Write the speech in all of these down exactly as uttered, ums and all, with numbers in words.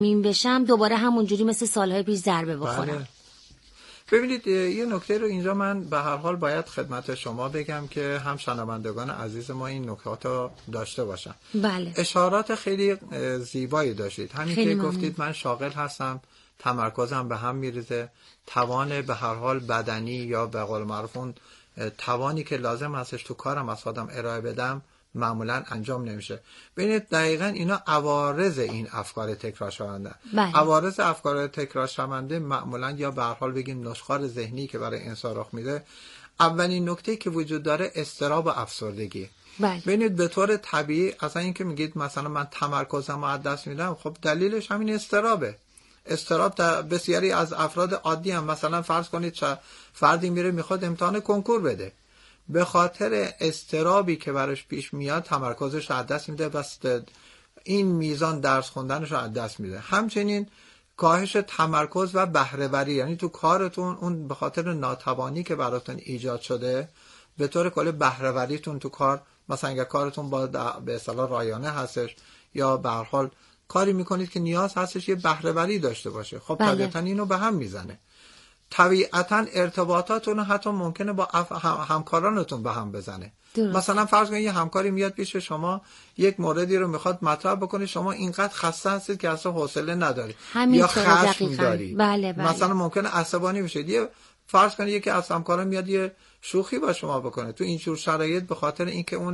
این بشم دوباره همونجوری مثل سالهای پیش ضربه بخورم. بله. ببینید یه نکته رو اینجا من به هر حال باید خدمت شما بگم که هم شنوندگان عزیز ما این نکات رو داشته باشن. بله. اشارات خیلی زیبایی داشتید. همین که ممنون. گفتید من شاغل هستم، تمرکزم به هم میریزه، توان به هر حال بدنی یا به قول معروف اون توانی که لازم هستش تو کارم از خودم ارائه بدم معمولا انجام نمیشه. ببینید دقیقاً اینا عوارض این افکار تکرار شونده. بله. عوارض افکار تکرار شونده معمولا یا به هر حال بگیم نشخوار ذهنی که برای انسان رخ میده، اولین نکته که وجود داره اضطراب و افسردگی. بله. ببینید به طور طبیعی اصلا این که میگید مثلا من تمرکزم از دست میدم، خب دلیلش همین اضطرابه. اضطراب در بسیاری از افراد عادی هم، مثلا فرض کنید چه فردی میره میخواد امتحان کنکور بده، به خاطر اضطرابی که براش پیش میاد تمرکزش رو از دست میده و این میزان درس خوندنش رو از دست میده. همچنین کاهش تمرکز و بهره‌وری، یعنی تو کارتون اون به خاطر ناتوانی که براتون ایجاد شده به طور کلی بهره‌وریتون تو کار، مثلا اگر کارتون با به اصطلاح رایانه هستش یا به هر حال کاری میکنید که نیاز هستش یه بهره‌وری داشته باشه، خب بله. طبیعتاً اینو به هم میزنه. طبیعتاً ارتباطاتون حتی ممکنه با هم... همکارانتون به هم بزنه. درست. مثلا فرض کنید یه همکاری میاد پیش شما یک موردی رو میخواد مطرح بکنه، شما اینقدر خسته هستید که اصلا حوصله ندارید یا خشم دارید. بله بله. مثلا ممکنه عصبانی بشید. یه فرض کنید یکی از همکاران میاد یه شوخی با شما بکنه، تو این جور شرایط به خاطر اینکه اون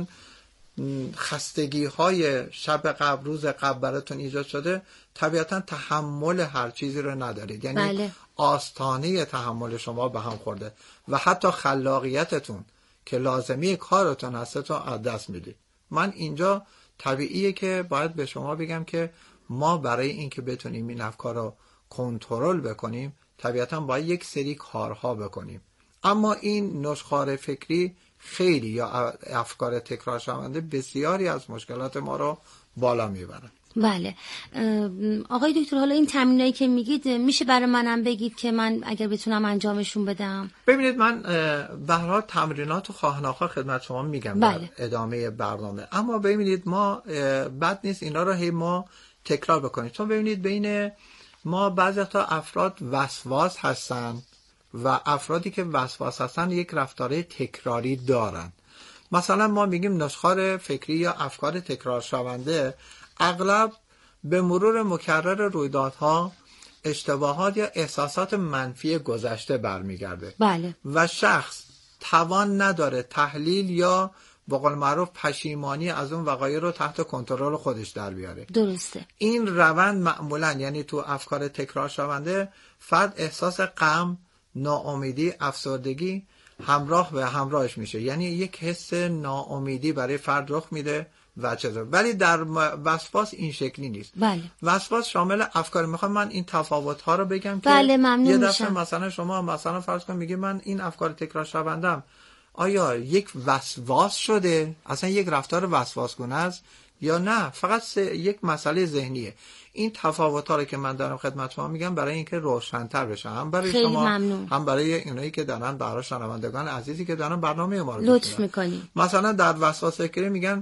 خستگی های شب قبل روز قبل براتون ایجاد شده، طبیعتا تحمل هر چیزی رو ندارید، یعنی بله. آستانه تحمل شما به هم خورده و حتی خلاقیتتون که لازمی کارتون هستتون از دست میدید. من اینجا طبیعیه که باید به شما بگم که ما برای اینکه بتونیم این افکار رو کنترل بکنیم طبیعتا باید یک سری کارها بکنیم، اما این نشخوار فکری خیلی یا افکار تکرار شونده بسیاری از مشکلات ما رو بالا میبرن. بله آقای دکتر، حالا این تمرینایی که میگید میشه برای منم بگید که من اگر بتونم انجامشون بدم؟ ببینید من به هر حال تمرینات و خواهناخواه خدمت شما میگم بله. در ادامه برنامه، اما ببینید ما بد نیست اینا رو هی ما تکرار بکنید، چون ببینید بین ما بعضی تا افراد وسواس هستن و افرادی که وسواس هستن یک رفتاره تکراری دارن. مثلا ما میگیم نشخوار فکری یا افکار تکرار شونده اغلب به مرور مکرر رویدادها، اشتباهات یا احساسات منفی گذشته برمیگرده. بله. و شخص توان نداره تحلیل یا به قول معروف پشیمانی از اون وقایع رو تحت کنترل خودش در بیاره. درسته. این روند معمولا یعنی تو افکار تکرار شونده فرد احساس غم، ناامیدی، افسردگی همراه به همراهش میشه، یعنی یک حس ناامیدی برای فرد رخ میده و چطور. ولی در وسواس این شکلی نیست. بله. وسواس شامل افکار. میخوام من این تفاوت ها رو بگم که بله ممنون یه میشم. دفعه مثلا شما مثلا فرض کن میگی من این افکار تکرار شوندم، آیا یک وسواس شده اصلا یک رفتار وسواسگونه است یا نه فقط یک مسئله ذهنیه؟ این تفاوت‌ها رو که من دارم خدمت شما میگم برای اینکه روشن‌تر بشه، هم برای خیلی شما ممنون. هم برای اینایی که دارن برای شنوندگان عزیزی که دارن برنامه ما رو لطف می‌کنی. مثلا در وسواس فکری میگن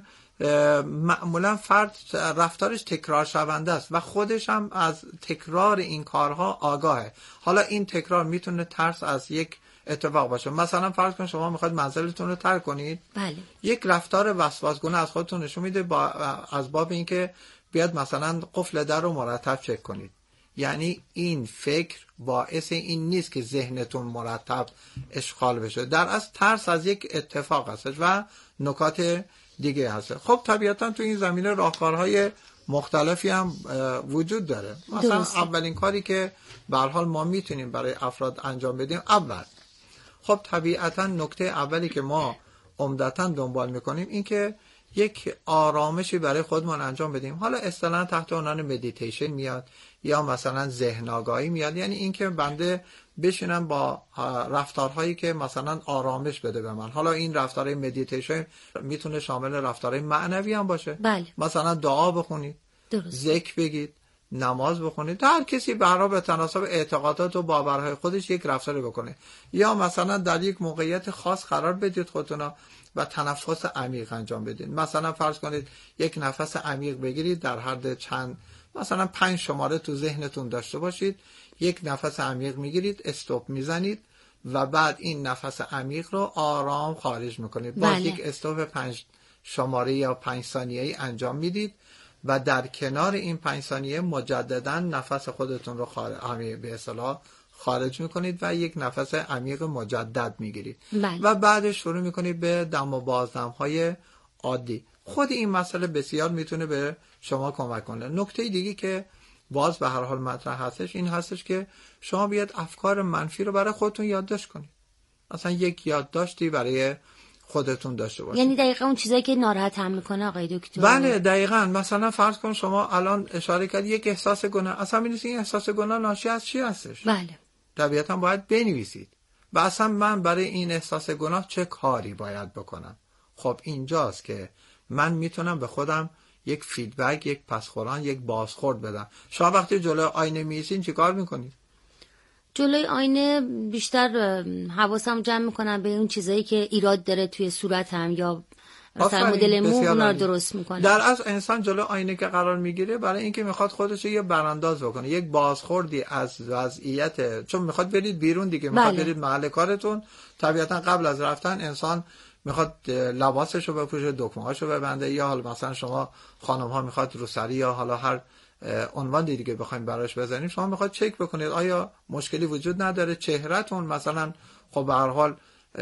معمولا فرد رفتارش تکرار شونده است و خودش هم از تکرار این کارها آگاهه. حالا این تکرار میتونه ترس از یک اتفاق باشه. مثلا فرض کن شما میخواید منزلتون رو ترک کنید. بله. یک رفتار وسواسگونه از خودتون نشون میده با از باب اینکه بیاد مثلا قفل در رو مرتب چک کنید. یعنی این فکر باعث این نیست که ذهنتون مرتب اشغال بشه، در اصل ترس از یک اتفاق هست و نکات دیگه هست. خب طبیعتا تو این زمینه راهکارهای مختلفی هم وجود داره. مثلا درست. اولین کاری که به هر حال ما میتونیم برای افراد انجام بدیم، اول خب طبیعتا نکته اولی که ما عمدتاً دنبال میکنیم این که یک آرامشی برای خودمون انجام بدیم. حالا اصطلاحاً تحت عنوان مدیتیشن میاد یا مثلا ذهن آگاهی میاد، یعنی اینکه بنده بشینم با رفتارهایی که مثلا آرامش بده به من. حالا این رفتارهای مدیتیشن میتونه شامل رفتارهای معنوی هم باشه. بله. مثلا دعا بخونید، درست. ذکر بگید، نماز بخونید، هر کسی برای به تناسب اعتقادات و باورهای خودش یک رفتاری بکنه. یا مثلا در یک موقعیت خاص قرار بدید خودتون و تنفس عمیق انجام بدید. مثلا فرض کنید یک نفس عمیق بگیرید در حد چند مثلا پنج شماره تو ذهنتون داشته باشید، یک نفس عمیق میگیرید، استاپ میزنید و بعد این نفس عمیق رو آرام خارج میکنید. باز بله. یک استاپ پنج شماره یا پنج ثانیه‌ای انجام میدید و در کنار این پنج ثانیه مجددا نفس خودتون رو خارج به اصطلاح خارج میکنید و یک نفس عمیق مجدد میگیرید. بله. و بعدش شروع میکنید به دم و بازدم های عادی. خود این مسئله بسیار میتونه به شما کمک کنه. نکته دیگه که باز به هر حال مطرح هستش این هستش که شما بیاد افکار منفی رو برای خودتون یادداشت کنید. مثلا یک یادداشتی برای خودتون داشته باشید. یعنی دقیقاً اون چیزایی که ناراحت هم میکنه آقای دکتر. بله دقیقاً. مثلا فرض کن شما الان اشاره کردید یک احساس گناه، اصلا می‌نویسید این احساس گناه ناشی از چی هستش؟ بله. طبیعتاً باید بنویسید. و اصلا من برای این احساس گناه چه کاری باید بکنم؟ خب اینجاست که من میتونم به خودم یک فیدبک، یک پسخوران، یک بازخورد بدم. شما وقتی جلوی آینه میایستین چیکار میکنید؟ جلوی آینه بیشتر حواسم جمع میکنم به اون چیزایی که ایراد داره توی صورتم یا مثلا مدل مو اونا رو درست میکنم. در از انسان جلوی آینه که قرار میگیره برای اینکه میخواد خودش رو یه برانداز بکنه، یک بازخوردی از وضعیت، چون میخواد برید بیرون دیگه، میخواد بله. برید محل کارتون. طبیعتا قبل از رفتن انسان میخواد لباسشو بپوشه، دکمه‌هاشو ببنده، یا حالا مثلا شما خانم ها میخواد روسری یا حالا هر عنوان دیگه بخواید براش بزنید، شما میخواد چک بکنید آیا مشکلی وجود نداره، چهرهتون مثلا خب به هر حال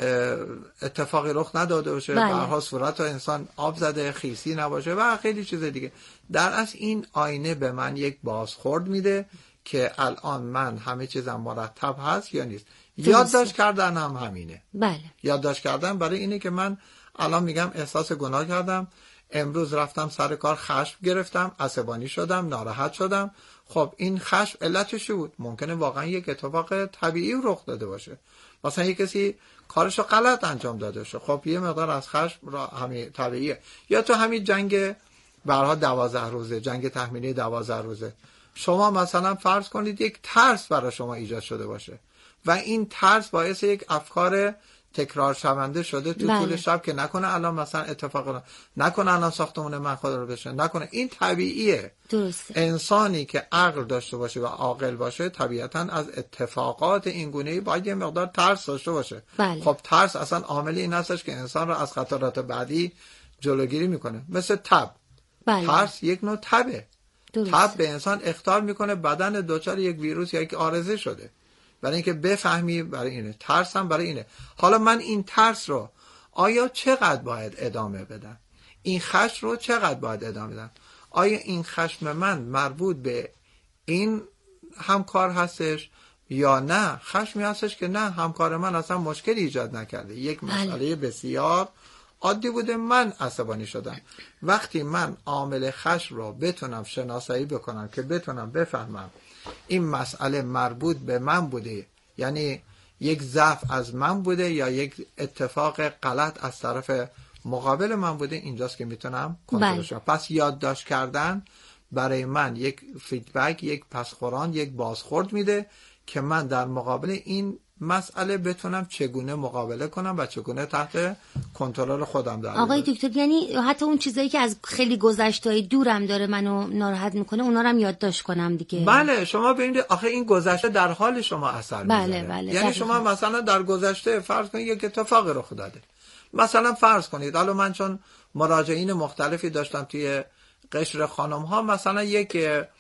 اتفاقی رخ نداده باشه، به هر حال صورت انسان آب زده، خیسی نباشه و خیلی چیز دیگه. در اصل این آینه به من یک بازخورد میده که الان من همه چیزم مرتب هست یا نیست. یادداشت کردن هم همینه. بله. یادداشت کردن برای اینه که من الان میگم احساس گناه کردم، امروز رفتم سر کار خشم گرفتم، عصبانی شدم، ناراحت شدم. خب این خشم علتش بود؟ ممکنه واقعا یک اتفاق طبیعی رخ داده باشه. مثلا یک کسی کارشو غلط انجام داده باشه، خب یه مقدار از خشم را همین طبیعیه. یا تو همین جنگ برها دوازده روزه، جنگ تحمیلی دوازده روزه، شما مثلا فرض کنید یک ترس برای شما ایجاد شده باشه و این ترس باعث یک افکار تکرار شونده شده تو طول شب که نکنه الان مثلا اتفاق نکنه الان ساختمون من خود رو بشه، نکنه. این طبیعیه. درسته. انسانی که عقل داشته باشه و عاقل باشه طبیعتا از اتفاقات این گونه‌ای باید یه مقدار ترس داشته باشه. بله. خب ترس اصلا عامل این هستش که انسان رو از خطرات بعدی جلوگیری میکنه، مثل تب. بله. ترس یک نوع تبه. درسته. تب به انسان اخطار میکنه بدن دچار یک ویروس یا یک عارضه شده. برای اینکه بفهمی برای اینه. ترس هم برای اینه. حالا من این ترس رو آیا چقدر باید ادامه بدم؟ این خشم رو چقدر باید ادامه بدم؟ آیا این خشم من مربوط به این همکار هستش یا نه خشمی هستش که نه همکار من اصلا مشکلی ایجاد نکرده، یک مسئله بسیار عادی بوده، من عصبانی شدم. وقتی من عامل خشم رو بتونم شناسایی بکنم که بتونم بفهمم این مسئله مربوط به من بوده، یعنی یک ضعف از من بوده یا یک اتفاق غلط از طرف مقابل من بوده، اینجاست که میتونم کنترلش کنم. پس یادداشت کردن برای من یک فیدبک، یک پسخوران، یک بازخورد میده که من در مقابل این مسئله بتونم چگونه مقابله کنم و چگونه تحت کنترل خودم دارم. آقای دکتر یعنی حتی اون چیزایی که از خیلی گذشته‌ای دورم داره منو ناراحت میکنه اونا رو هم یادداشت کنم دیگه. بله شما ببینید آخه این گذشته در حال شما اثر میذاره. بله بله. یعنی شما مثلا در گذشته فرض کنید یک اتفاق رخ داده، مثلا فرض کنید حالا من چون مراجعین مختلفی داشتم توی قشر خانم ها، مثلا یک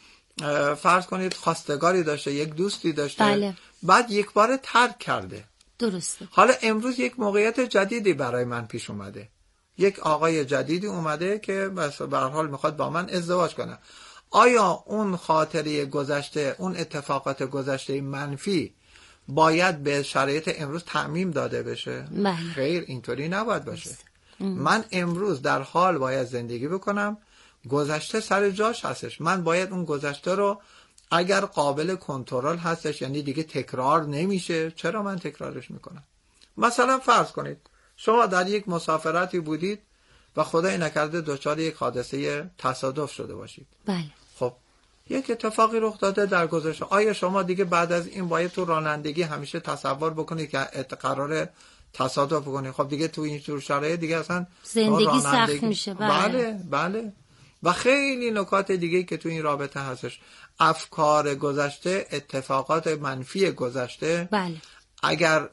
فرض کنید خواستگاری داشته، یک دوستی داشته، بله. بعد یک بار ترک کرده. درسته. حالا امروز یک موقعیت جدیدی برای من پیش اومده، یک آقای جدیدی اومده که به هر حال میخواد با من ازدواج کنه. آیا اون خاطره گذشته، اون اتفاقات گذشته منفی باید به شرایط امروز تعمیم داده بشه؟ بله. خیر، اینطوری نباید باشه. من امروز در حال باید زندگی بکنم، گذشته سر جاش هستش، من باید اون گذشته رو اگر قابل کنترل هستش، یعنی دیگه تکرار نمیشه، چرا من تکرارش میکنم؟ مثلا فرض کنید شما در یک مسافرتی بودید و خدای نکرده دچار یک حادثه تصادف شده باشید. بله. خب یک اتفاقی رخ داده در گذشته، آیا شما دیگه بعد از این باید تو رانندگی همیشه تصور بکنید که قراره تصادف بکنید؟ خب دیگه تو این جور شرایط دیگه اصلا زندگی سخت میشه. بله بله. و خیلی نکات دیگه که تو این رابطه هستش. افکار گذشته، اتفاقات منفی گذشته، بله. اگر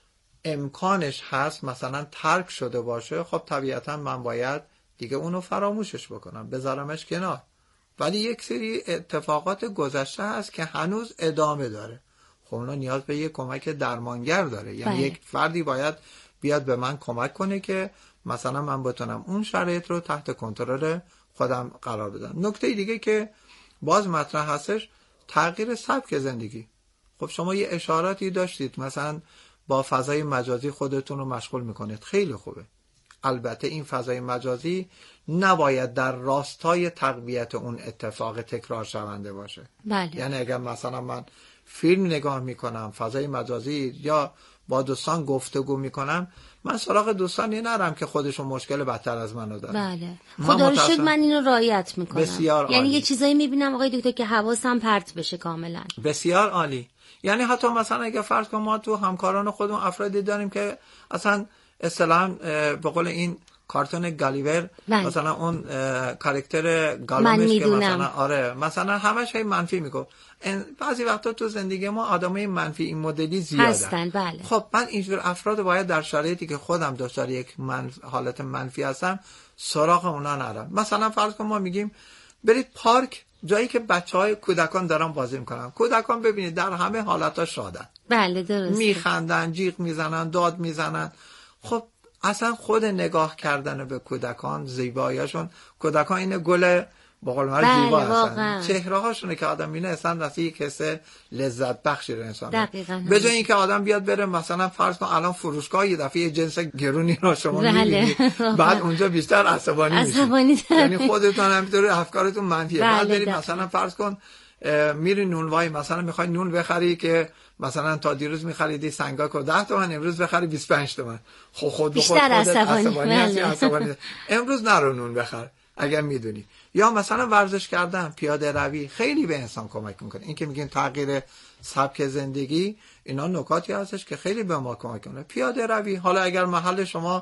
امکانش هست مثلا ترک شده باشه، خب طبیعتا من باید دیگه اونو فراموشش بکنم، بذارمش کنار. ولی یک سری اتفاقات گذشته هست که هنوز ادامه داره، خب اونا نیاز به یک کمک درمانگر داره. یعنی بله. یک فردی باید بیاد به من کمک کنه که مثلا من بتونم اون شرایط رو تحت کنترل خودم قرار بدم. نکته دیگه که باز مطرح هستش، تغییر سبک زندگی. خب شما یه اشاراتی داشتید، مثلا با فضای مجازی خودتون رو مشغول میکنید، خیلی خوبه. البته این فضای مجازی نباید در راستای تقویت اون اتفاق تکرار شونده باشه. بله. یعنی اگر مثلا من فیلم نگاه میکنم فضای مجازی یا با دوستان گفتگو میکنم، من سراغ دوستانی نرم که خودشون مشکل بدتر از منو دارن. بله. خدا رو شکر من اینو رعایت میکنم. بسیار عالی. یعنی یه چیزایی میبینم آقای دکتر که حواسم پرت بشه کاملا. بسیار عالی. یعنی حتی مثلا اگه فرض کنم ما تو همکاران خودمون افرادی داریم که اصلا اصطلاحاً به قول این کارتون گالیور، بله. مثلا اون کاراکتر گالومش که مثلا آره مثلا همش هی منفی میگه. بعضی وقتا تو زندگی ما آدمای منفی این مدلی زیادن هستن. بله. خب من اینجور افراد باید در شرایطی که خودم دچار یک منف... حالت منفی هستم سراغ اونا نرم. مثلا فرض کن ما میگیم برید پارک، جایی که بچهای کودکان دارن بازی میکنن، کودکان ببینید در همه حالت‌ها شادن. بله درسته. میخندن، جیغ میزنن، داد میزنن. خب اصلا خود نگاه کردن به کودکان، زیباییشون، کودکان این گل با قول معروف زیبا هستن، چهره هاشونه که آدم میبینه اصلا راستی یک حس لذت بخشی رو انسان. به جای اینکه آدم بیاد بره مثلا فرض کن الان فروشگاه یه دفعه یه جنس گرونی رو شما میبینید، بعد اونجا بیشتر عصبانی میشید، یعنی خودتون همینطوری افکارتون منفیه. بعد برید مثلا فرض کن میری نونوای، مثلا میخوای نون بخری که مثلا تا دیروز میخریدی سنگاک رو ده تومن، امروز بخری بیست و پنج تومن. خب خود به خود عصبانی هستی، عصبانی. امروز نرو نون بخر اگر میدونی. یا مثلا ورزش کردن، پیاده روی خیلی به انسان کمک میکنه. این که میگین تغییر سبک زندگی، اینا نکاتی هستش که خیلی به ما کمک میکنه. پیاده روی، حالا اگر محل شما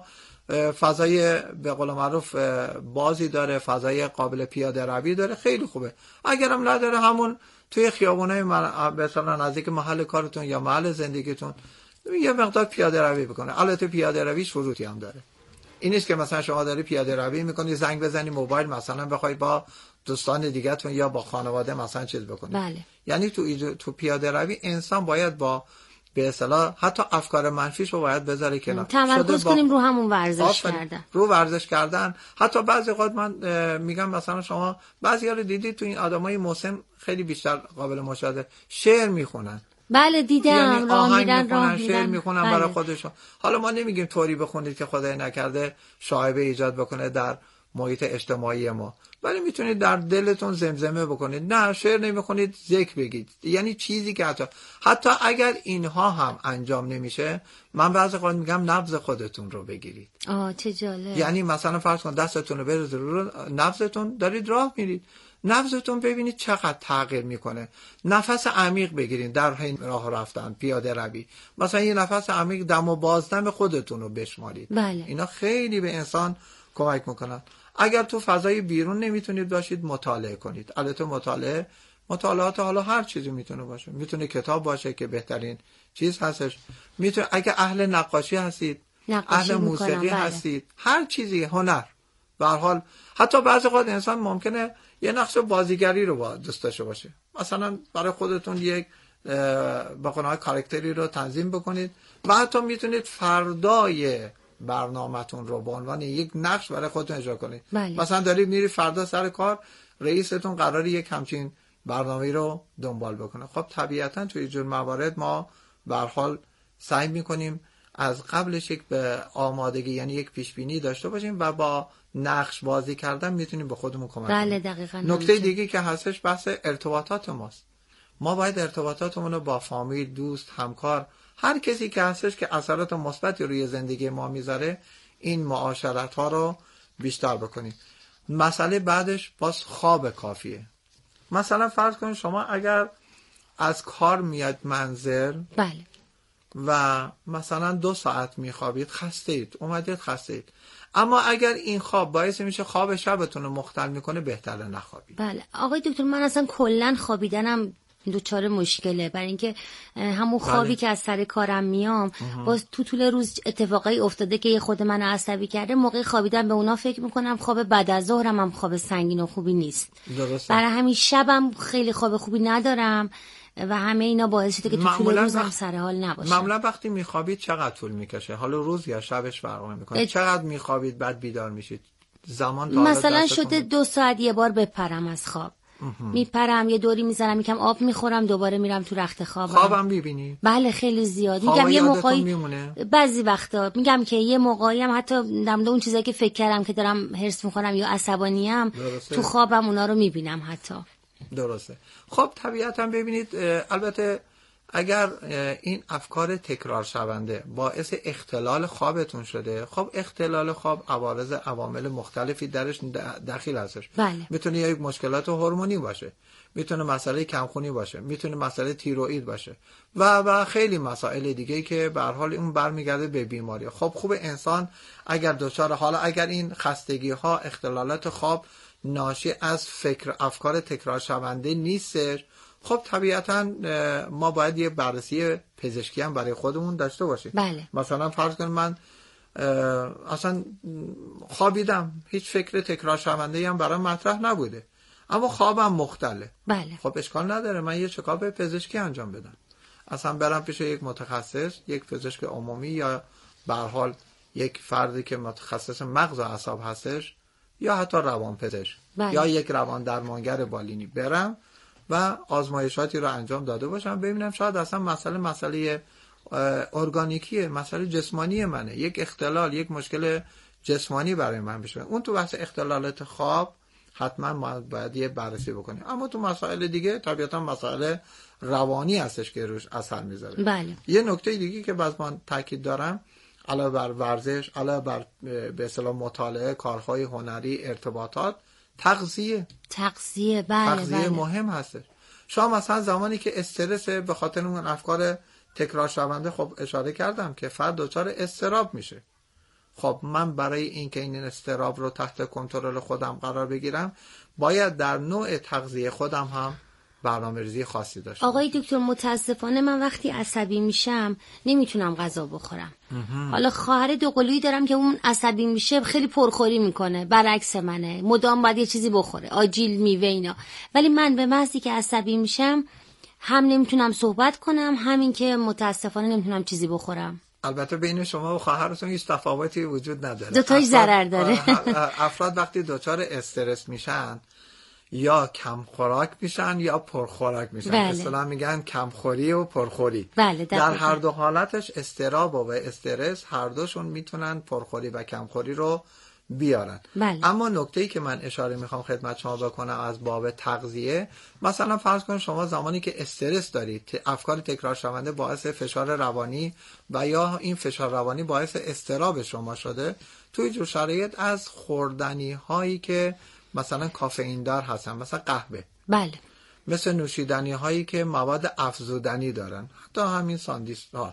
فضای به قول معروف بازی داره، فضای قابل پیاده روی داره، خیلی خوبه. اگرم نداره همون توی خیابونای مثلا نزدیک محل کارتون یا محل زندگیتون یه مقدار پیاده روی بکنه. البته پیاده روی شروطی هم داره. این نیست که مثلا شما داری پیاده روی میکنی زنگ بزنی موبایل مثلا بخوای با دوستان دیگه‌تون یا با خانواده مثلا چیز بکنی. بله. یعنی تو تو پیاده روی انسان باید با به اصطلاح حتی افکار منفیشو باید بذاره کنار، تمرکز کنیم رو همون ورزش کردن، رو ورزش کردن. حتی بعضی وقت من میگم مثلا شما بعضیا رو دیدید تو این آدمای مسن خیلی بیشتر قابل مشاهده شعر میخونن. بله دیدم، یعنی راه میرن راه شعر میخونن بله. برای خودشون. حالا ما نمیگیم طوری بخونید که خدای نکرده شایبه ایجاد بکنه در محیط اجتماعی ما، ولی میتونید در دلتون زمزمه بکنید. نه شعر نمیخونید، ذکر بگید. یعنی چیزی که حتی حتی اگر اینها هم انجام نمیشه، من بعضی وقت میگم نبض خودتون رو بگیرید. آه چه جالب. یعنی مثلا فرض کن دستتون رو بریزید رو نبضتون، دارید راه میرید، نبضتون ببینید چقدر تغییر میکنه. نفس عمیق بگیرید در حین راه رفتن، پیاده روی. مثلا یه نفس عمیق دم و بازدم خودتون رو بشمارید. بله. اینا خیلی به انسان کمک میکنن. اگر تو فضای بیرون نمیتونید باشید، مطالعه کنید. البته مطالعه مطالعات حالا هر چیزی میتونه باشه. میتونه کتاب باشه که بهترین چیز هستش. میتونه اگه اهل نقاشی هستید، اهل موسیقی بله. هستید، هر چیزی، هنر. به هر حال حتی بعضی وقت انسان ممکنه یه نقش بازیگری رو با دوست داشته باشه. مثلا برای خودتون یک به قول کاراکتری رو تنظیم بکنید و حتی میتونید فردای برنامه‌تون رو به عنوان یک نقش برای خودتون اجرا کنید. بله. مثلا دارید میری فردا سر کار، رئیستون قراره یک همچین برنامه‌ای رو دنبال بکنه. خب طبیعتاً توی جور موارد ما به هر حال سعی می‌کنیم از قبلش یک به آمادگی، یعنی یک پیش بینی داشته باشیم و با نقش بازی کردن میتونیم به خودمون کمک کنیم. بله دقیقاً. نکته دیگه که هستش بحث ارتباطات ماست. ما باید ارتباطاتمون رو با فامیل، دوست، همکار، هر کسی که هستش که اثرات مثبتی روی زندگی ما میذاره، این معاشرت ها رو بیشتر بکنیم. مسئله بعدش باز خواب کافیه. مثلا فرض کنید شما اگر از کار میاد منزل، بله، و مثلا دو ساعت میخوابید، خسته اید، اومدید خسته اید. اما اگر این خواب باعث میشه خواب شبتون رو مختل میکنه، بهتره نخوابید. بله آقای دکتر، من اصلا کلا خوابیدنم دوچاره مشکله، برای اینکه همون خوابی بله. که از سر کارم میام باز تو طول روز اتفاقایی افتاده که یه خود من عصبی کرده، موقع خوابیدن به اونا فکر میکنم. خواب بعد از ظهرم هم خواب سنگین و خوبی نیست. درسته. برای همین شبم خیلی خواب خوبی ندارم و همه اینا باعث شده که تو طول روزم وقت... سر حال نباشم. معمولا وقتی میخوابید چقدر طول میکشه؟ حالا روز یا شبش فرق میکنه؟ ات... چقدر میخوابید بعد بیدار میشید؟ زمان تا مثلا شده دو ساعت یه بار بپرم از خواب. میپرم، یه دوری میزنم، یکم آب میخورم، دوباره میرم تو رخت خوابم. خوابم میبینی؟ بله خیلی زیاد. میگم یه موقعی بعضی وقتا میگم که یه موقعی هم حتی در مورد اون چیزایی که فکر کردم که دارم هرس میخورم یا عصبانیم، تو خوابم اونا رو میبینم حتی. درسته. خب طبیعتا ببینید، البته اگر این افکار تکرار شونده باعث اختلال خوابتون شده، خب اختلال خواب عوارض عوامل مختلفی درش دخیل هستش. بله. میتونه یک مشکلات هورمونی باشه، میتونه مسئله کمخونی باشه، میتونه مسئله تیروئید باشه و و خیلی مسائل دیگه که به هر حال اون برمیگرده به بیماری. خب خوب انسان اگر دچار، حالا اگر این خستگی ها، اختلالات خواب ناشی از فکر افکار تکرار شونده نیستش، خب طبیعتا ما باید یه بررسی پزشکی هم برای خودمون داشته باشیم. بله. مثلا فرض کن من اصلا خوابیدم، هیچ فکر تکرار شونده هم برام مطرح نبوده، اما خوابم مختله. بله. خب اشکال نداره من یه چکاپ پزشکی انجام بدم، اصلا برم پیش یک متخصص، یک پزشک عمومی یا به هر حال یک فردی که متخصص مغز و اعصاب هستش، یا حتی روانپزشک. بله. یا یک روان درمانگر بالینی برم و آزمایشاتی رو انجام داده باشم، ببینم شاید اصلا مسئله مسئله ارگانیکیه، مسئله جسمانی منه، یک اختلال، یک مشکل جسمانی برای من بشه. اون تو بحث اختلالات خواب حتما ما باید یه بررسی بکنیم، اما تو مسائل دیگه طبیعتا مسائل روانی هستش که روش اثر میذاره. بله. یه نکته دیگه که باز من تاکید دارم، علاوه بر ورزش، علاوه بر به اصطلاح مطالعه، کارهای هنری، ارتباطات، تغذیه. تغذیه بله تغذیه بله. مهم هستش. شما مثلا زمانی که استرس به خاطر اون افکار تکرار شونده، خب اشاره کردم که فرد دچار اضطراب میشه. خب من برای اینکه این اضطراب رو تحت کنترل خودم قرار بگیرم، باید در نوع تغذیه خودم هم برنامه‌ریزی خاصی داشته. آقای دکتر متاسفانه من وقتی عصبی میشم نمیتونم غذا بخورم. حالا خواهر دوقلویی دارم که اون عصبی میشه خیلی پرخوری میکنه، برعکس منه، مدام باید یه چیزی بخوره، آجیل، میوه اینا. ولی من به محضی که عصبی میشم هم نمیتونم صحبت کنم، همین که متاسفانه نمیتونم چیزی بخورم. البته بین شما و خواهرتون هیچ تفاوتی وجود نداره، دوتاش ضرر داره. افراد وقتی دچار استرس میشن یا کم خوراک میشن یا پرخوراک میشن. بله. اصطلاحاً میگن کمخوری و پرخوری. بله در هر دو حالتش استراب و استرس هر دوشون میتونن پرخوری و کمخوری رو بیارن. بله. اما نکته‌ای که من اشاره میخوام خدمت شما بکنم از باب تغذیه، مثلا فرض کن شما زمانی که استرس دارید، افکار تکرار شونده باعث فشار روانی و یا این فشار روانی باعث اضطراب شما شده، توی جور شرایط از خوردنی هایی که مثلا کافئین دار هستن، مثلا قهوه، بله، مثل نوشیدنی هایی که مواد افزودنی دارن، حتی همین ساندویچ ها،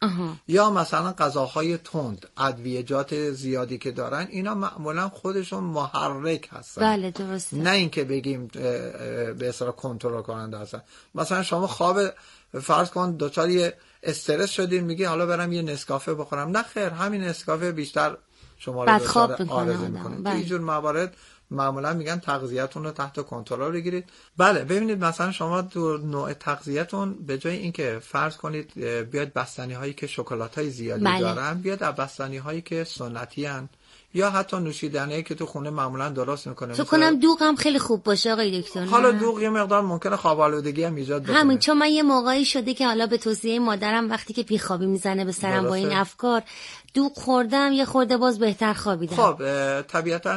یا مثلا غذاهای تند، ادویجات زیادی که دارن، اینا معمولا خودشون محرک هستن. بله درسته. نه اینکه بگیم به اصطلاح کنترل کننده هستن. مثلا شما خواب فرض کن دوچار استرس شدین، میگی حالا برم یه نسکافه بخورم، نه خیر، همین نسکافه بیشتر شما رو دچار آرزه میکنه. بله. اینجور موارد معمولا میگن تغذیه‌تون رو تحت کنترل بگیرید. بله ببینید مثلا شما تو نوع تغذیه‌تون به جای اینکه فرض کنید بیاد بستنی هایی که شکلات های زیادی بله. دارن، بیاد بستنی هایی که سنتی ان، یا حتی نوشیدنی که تو خونه معمولا درست میکنه. تو کنم دوغ هم خیلی خوب باشه آقای دکتر. حالا دوغ یه مقدار ممکنه خواب آلودگی هم ایجاد بکنه. همین، چون من یه موقعی شده که حالا به توصیه مادرم وقتی که بیخوابی میزنه به سرم درسته. با این افکار دوغ خوردم، یه خورده باز بهتر خوابیدم. خب طبیعتا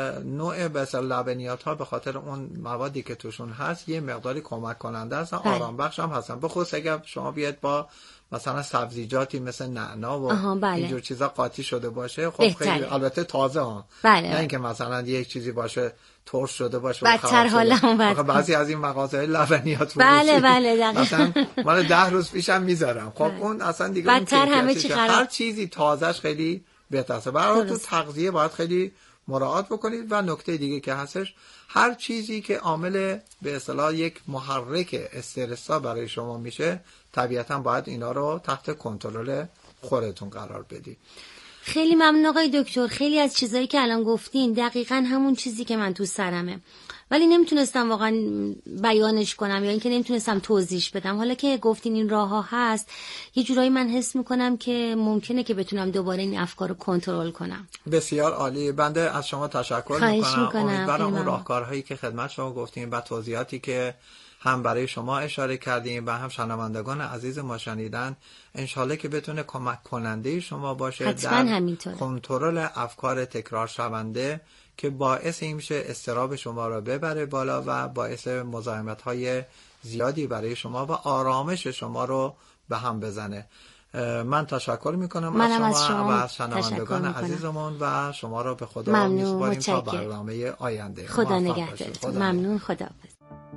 نوع بسیار لبنیات ها به خاطر اون موادی که توشون هست یه مقداری کمک کننده هستن، آرام بخش هم هستن، به خصوص اگر شما بیاید با مثلا سبزیجاتی مثل نعنا و بله. اینجور چیزا قاطی شده باشه خب خیلی البته تازه ها بله. نه اینکه مثلا یک چیزی باشه ترش شده باشه بدتر حالا آخه بعضی از این مغازه‌های لبنیات بله بله مثلا من ده روز پیشم میذارم خب اون اصلا دیگه بدتر همه چی خراب. هر چیزی تازهش خیلی بهتره. برای تو تغذیه باید خیلی مراعات بکنید. و نکته دیگه که هستش هر چیزی که عامل به اصطلاح یک محرک استرس برای شما میشه طبیعتا باید اینا رو تحت کنترل خودتون قرار بدید. خیلی ممنون آقای دکتر. خیلی از چیزایی که الان گفتین دقیقاً همون چیزی که من تو سرمه ولی نمیتونستم واقعا بیانش کنم یا اینکه نمیتونستم توضیحش بدم. حالا که گفتین این راه ها هست یه جورایی من حس میکنم که ممکنه که بتونم دوباره این افکار رو کنترل کنم. بسیار عالی. بنده از شما تشکر میکنم. امیدوارم اون راهکارهایی که خدمت شما گفتیم و توضیحاتی که هم برای شما اشاره کردیم و هم شنوندگان عزیز ما شنیدن انشالله که بتونه کمک کننده شما باشه در کنترل افکار تکرار شونده که باعث این میشه اضطراب شما رو ببره بالا و باعث مزاحمت‌های زیادی برای شما و آرامش شما رو به هم بزنه. من تشکر میکنم از شما, از شما و از شنوندگان عزیزمون و شما رو به خدا میسپاریم تا برنامه آینده. خدا نگهدارتون. ممنون. خداحافظ.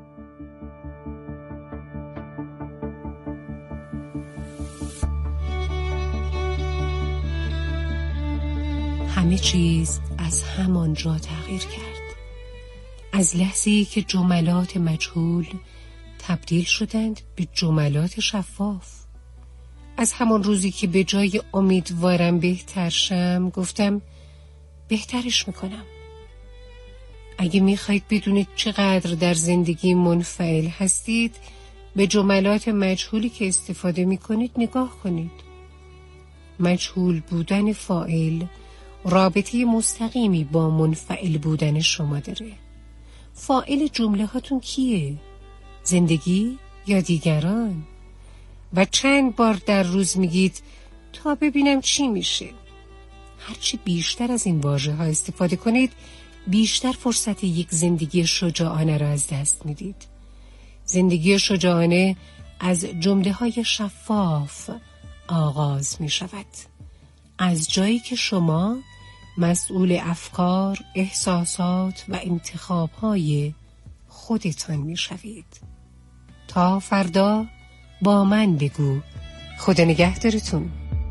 همه چیز از همانجا تغییر کرد. از لحظه‌ای که جملات مجهول تبدیل شدند به جملات شفاف. از همان روزی که به جای امیدوارم بهتر شم گفتم بهترش میکنم. اگه میخواید بدونید چقدر در زندگی منفعل هستید به جملات مجهولی که استفاده میکنید نگاه کنید. مجهول بودن فاعل رابطه مستقیمی با منفعل بودن شما داره. فاعل جمله هاتون کیه؟ زندگی یا دیگران؟ و چند بار در روز میگید تا ببینم چی میشه؟ هرچی بیشتر از این واژه ها استفاده کنید بیشتر فرصت یک زندگی شجاعانه را از دست میدید. زندگی شجاعانه از جمله های شفاف آغاز می شود. از جایی که شما مسئول افکار، احساسات و انتخاب‌های خودتان می‌شوید. تا فردا با من بگو. خدا نگهدارتون.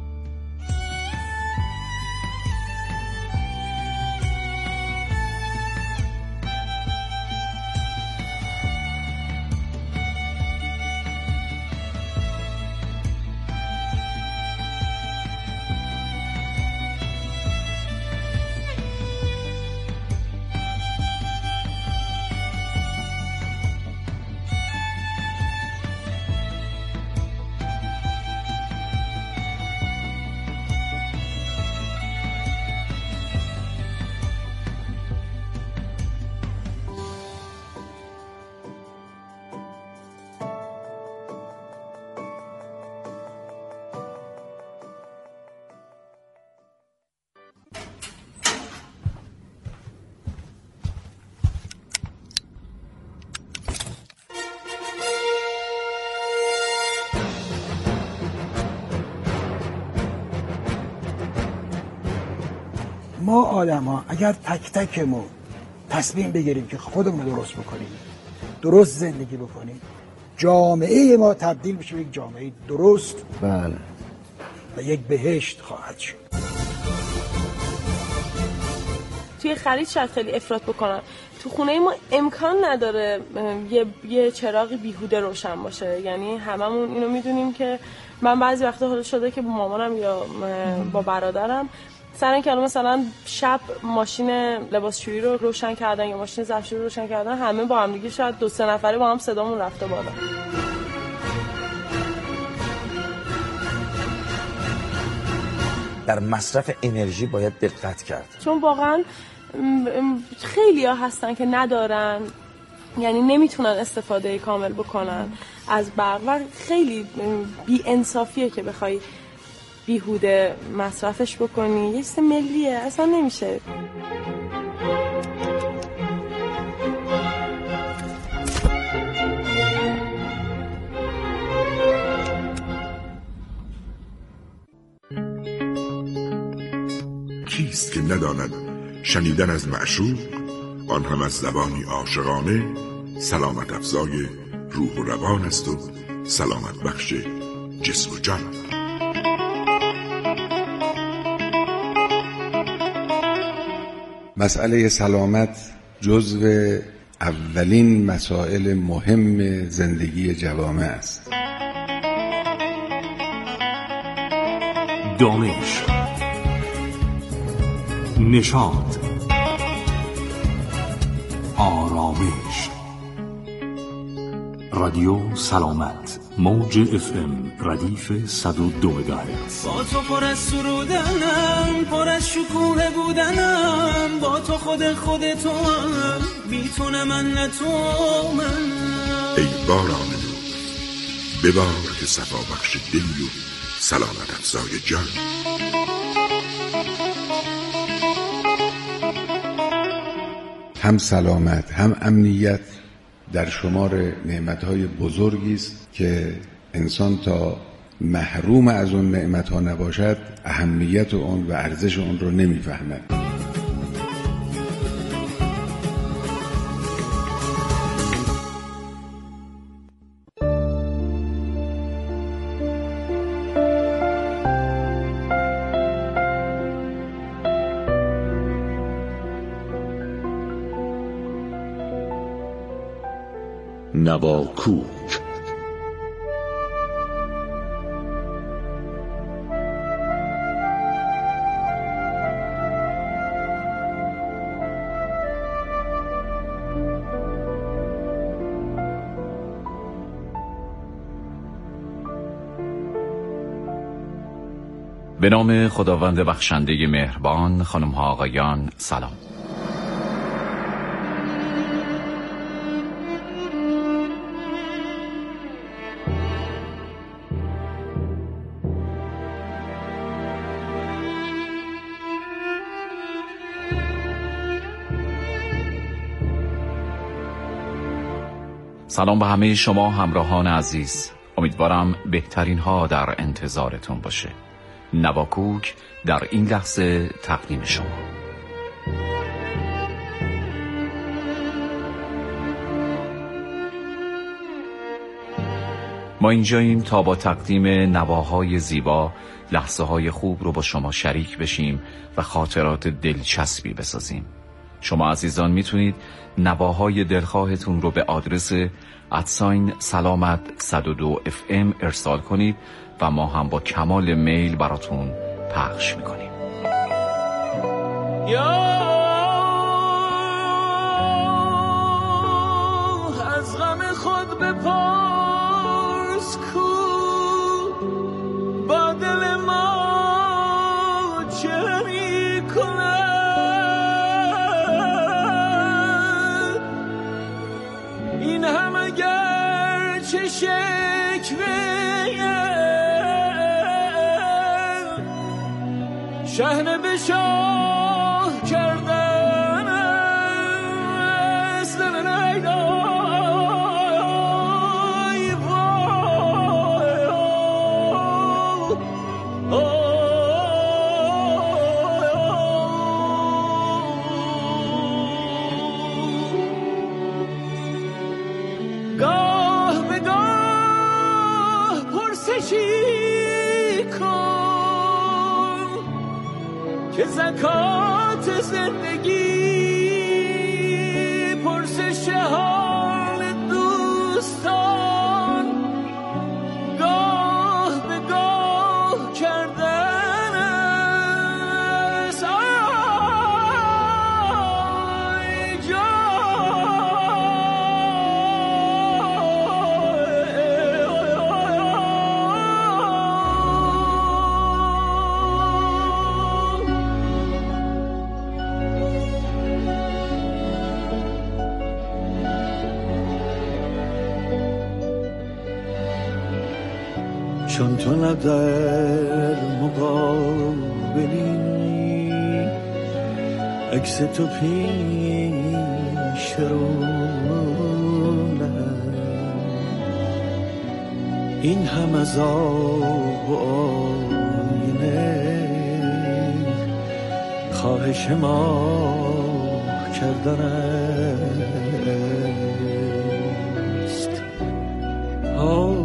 ما آدم ها اگر تک تکمون تصمیم بگیریم که خودمون رو درست بکنیم، درست زندگی بکنیم، جامعه ما تبدیل میشه به یک جامعه درست بله و یک بهشت خواهد شد. توی خرید شاید خیلی افراط بکنن. تو خونه ما امکان نداره یه یه چراغی بیهوده روشن باشه. یعنی هممون اینو میدونیم که من بعضی وقتا حالا شده که با مامانم یا با برادرم سر اینکه مثلا شب ماشین لباسشویی رو روشن کردن یا ماشین ظرفشویی رو روشن کردن، همه با هم دیگه شاید دو سه نفره با هم صدامون رفته بالا. در مصرف انرژی باید دقت کرد، چون واقعا خیلی ها هستن که ندارن، یعنی نمیتونن استفاده کامل بکنن از برق و خیلی بی انصافیه که بخوای بیهوده مصرفش بکنی. یه چیز ملیه، اصلا نمیشه. کیست که نداند شنیدن از معشوق، آن هم از زبانی عاشقانه، سلامت افزای روح و روان است و سلامت بخش جسم و جان. مسئله سلامت جزو اولین مسائل مهم زندگی جوامع است. دانش، نشاط، آرامش. رادیو سلامت، موج اف ام ردیف صد و دو مگاهرتز. با تو پر از سرودنم، پر از شکوه بودنم، با تو خود خودتم، میتونم من نه تو من. ای باران نور، ببار که صفا بخش دل و سلامت افزای جان. هم سلامت هم امنیت در شمار نعمتهای بزرگی است که انسان تا محروم از اون نعمتها نباشد اهمیت اون و ارزش اون رو نمیفهمد. نواکوک. به نام خداوند بخشنده مهربان. خانم ها آقایان سلام. سلام به همه شما همراهان عزیز. امیدوارم بهترین ها در انتظارتون باشه. نواکوک در این لحظه تقدیم شما. ما اینجاییم تا با تقدیم نواهای زیبا لحظه های خوب رو با شما شریک بشیم و خاطرات دلچسبی بسازیم. شما عزیزان میتونید نواهای دلخواهتون رو به آدرس ادساین سلامت صد و دو اف ام ارسال کنید و ما هم با کمال میل براتون پخش میکنیم. یا از غم خود بپرس کو با دل ما چه میکنه. این هم اگر چه شکوه شهنه به شاه کردن است. نای گاه به گاه پرسشی که زکات زندگی، پرسش حال دوستان، گاه به گاه کردن است. آی چون تو نه در مقابلی، عکس تو پیش رو این هم از آب و آینه خواهش ما کردن است.